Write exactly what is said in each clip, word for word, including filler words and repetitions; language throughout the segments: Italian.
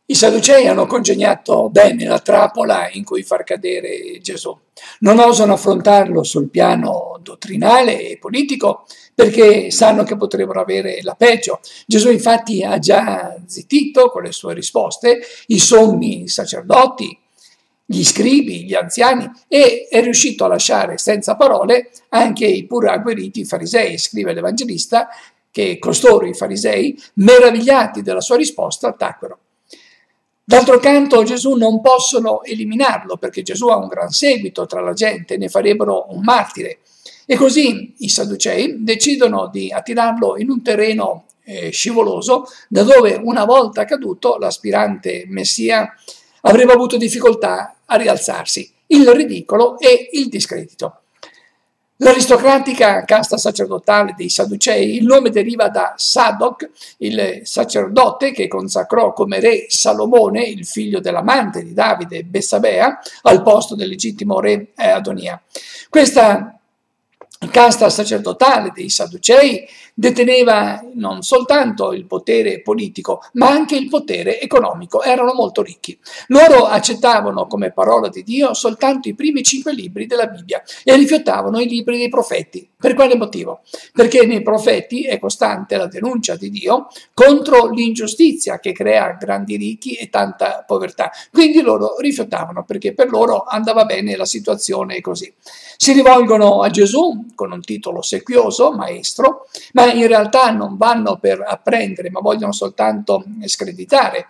I Sadducei hanno congegnato bene la trappola in cui far cadere Gesù. Non osano affrontarlo sul piano dottrinale e politico perché sanno che potrebbero avere la peggio. Gesù infatti ha già zittito con le sue risposte i sommi sacerdoti, gli scribi, gli anziani, e è riuscito a lasciare senza parole anche i pur agguerriti farisei. Scrive l'Evangelista che costoro, i farisei, meravigliati della sua risposta, tacquero. D'altro canto Gesù non possono eliminarlo perché Gesù ha un gran seguito tra la gente, ne farebbero un martire. E così i Sadducei decidono di attirarlo in un terreno eh, scivoloso, da dove una volta caduto l'aspirante Messia avrebbe avuto difficoltà a rialzarsi, il ridicolo e il discredito. L'aristocratica casta sacerdotale dei Sadducei, il nome deriva da Sadoc, il sacerdote che consacrò come re Salomone, il figlio dell'amante di Davide, Bessabea, al posto del legittimo re Adonia. Questa casta sacerdotale dei Sadducei deteneva non soltanto il potere politico, ma anche il potere economico. Erano molto ricchi. Loro accettavano come parola di Dio soltanto i primi cinque libri della Bibbia e rifiutavano i libri dei profeti. Per quale motivo? Perché nei profeti è costante la denuncia di Dio contro l'ingiustizia che crea grandi ricchi e tanta povertà. Quindi loro rifiutavano, perché per loro andava bene la situazione così. Si rivolgono a Gesù con un titolo sequioso, maestro, ma in realtà non vanno per apprendere, ma vogliono soltanto screditare.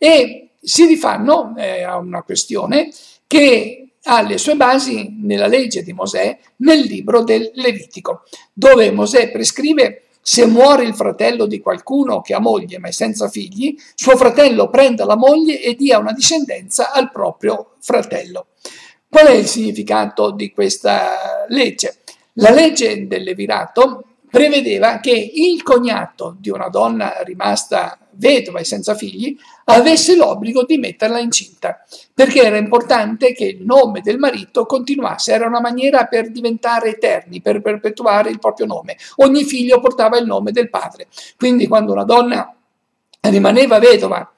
E si rifanno eh, a una questione che ha le sue basi nella legge di Mosè, nel libro del Levitico, dove Mosè prescrive: se muore il fratello di qualcuno che ha moglie ma è senza figli, suo fratello prenda la moglie e dia una discendenza al proprio fratello. Qual è il significato di questa legge? La legge del Levirato prevedeva che il cognato di una donna rimasta vedova e senza figli avesse l'obbligo di metterla incinta, perché era importante che il nome del marito continuasse, era una maniera per diventare eterni, per perpetuare il proprio nome. Ogni figlio portava il nome del padre, quindi quando una donna rimaneva vedova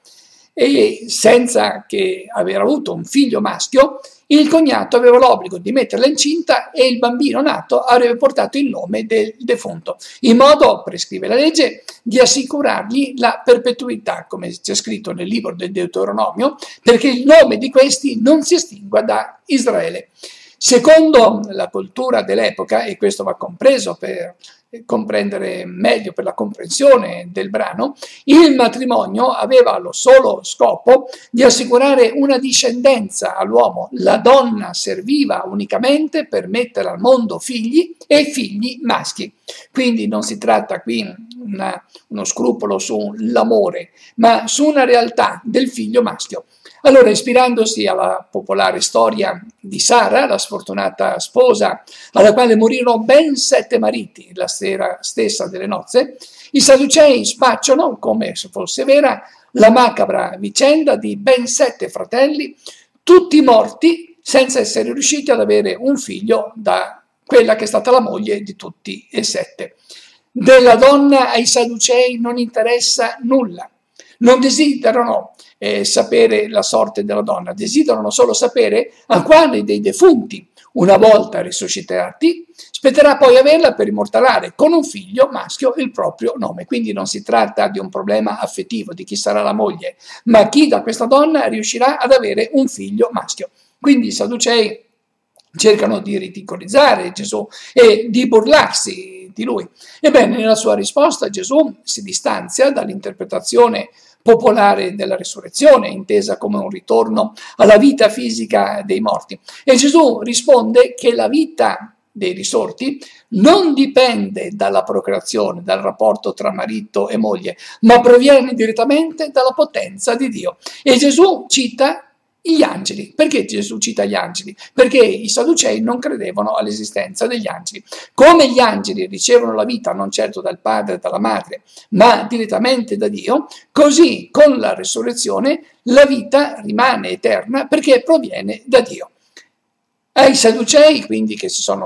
e senza che aver avuto un figlio maschio, il cognato aveva l'obbligo di metterla incinta e il bambino nato avrebbe portato il nome del defunto, in modo, prescrive la legge, di assicurargli la perpetuità, come c'è scritto nel libro del Deuteronomio, perché il nome di questi non si estingua da Israele. Secondo la cultura dell'epoca, e questo va compreso per comprendere meglio, per la comprensione del brano, il matrimonio aveva lo solo scopo di assicurare una discendenza all'uomo. La donna serviva unicamente per mettere al mondo figli e figli maschi. Quindi non si tratta qui una, uno scrupolo sull'amore, ma su una realtà del figlio maschio. Allora, ispirandosi alla popolare storia di Sara, la sfortunata sposa alla quale morirono ben sette mariti la sera stessa delle nozze, i Sadducei spacciano, come se fosse vera, la macabra vicenda di ben sette fratelli, tutti morti senza essere riusciti ad avere un figlio da quella che è stata la moglie di tutti e sette. Della donna ai Sadducei non interessa nulla. Non desiderano eh, sapere la sorte della donna, desiderano solo sapere a quale dei defunti, una volta risuscitati, spetterà poi averla per immortalare con un figlio maschio il proprio nome. Quindi non si tratta di un problema affettivo di chi sarà la moglie, ma chi da questa donna riuscirà ad avere un figlio maschio. Quindi i Sadducei cercano di ridicolizzare Gesù e di burlarsi di lui. Ebbene, nella sua risposta Gesù si distanzia dall'interpretazione popolare della risurrezione, intesa come un ritorno alla vita fisica dei morti. E Gesù risponde che la vita dei risorti non dipende dalla procreazione, dal rapporto tra marito e moglie, ma proviene direttamente dalla potenza di Dio. E Gesù cita gli angeli. Perché Gesù cita gli angeli? Perché i Sadducei non credevano all'esistenza degli angeli. Come gli angeli ricevono la vita non certo dal padre e dalla madre, ma direttamente da Dio, così con la resurrezione la vita rimane eterna perché proviene da Dio. Ai Sadducei, quindi, che si sono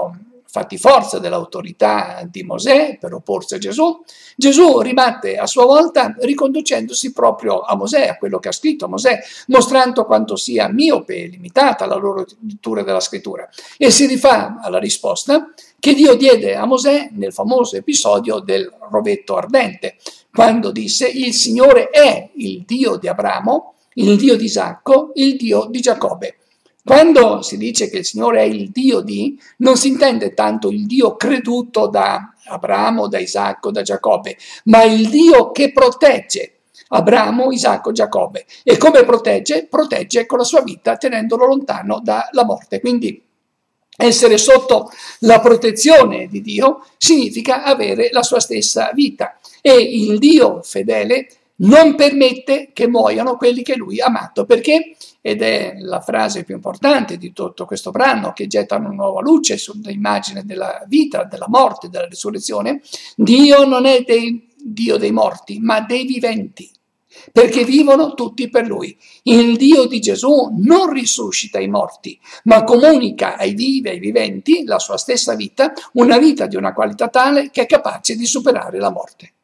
fatti forza dell'autorità di Mosè per opporsi a Gesù, Gesù ribatte a sua volta riconducendosi proprio a Mosè, a quello che ha scritto Mosè, mostrando quanto sia miope e limitata la loro lettura della scrittura, e si rifà alla risposta che Dio diede a Mosè nel famoso episodio del rovetto ardente, quando disse: il Signore è il Dio di Abramo, il Dio di Isacco, il Dio di Giacobbe. Quando si dice che il Signore è il Dio di, non si intende tanto il Dio creduto da Abramo, da Isacco, da Giacobbe, ma il Dio che protegge Abramo, Isacco, Giacobbe. E come protegge? Protegge con la sua vita tenendolo lontano dalla morte. Quindi essere sotto la protezione di Dio significa avere la sua stessa vita. E il Dio fedele non permette che muoiano quelli che lui ha amato. Perché? Ed è la frase più importante di tutto questo brano, che getta una nuova luce sull'immagine della vita, della morte, della risurrezione. Dio non è dei, Dio dei morti, ma dei viventi, perché vivono tutti per lui. Il Dio di Gesù non risuscita i morti, ma comunica ai vivi, ai viventi, la sua stessa vita, una vita di una qualità tale che è capace di superare la morte.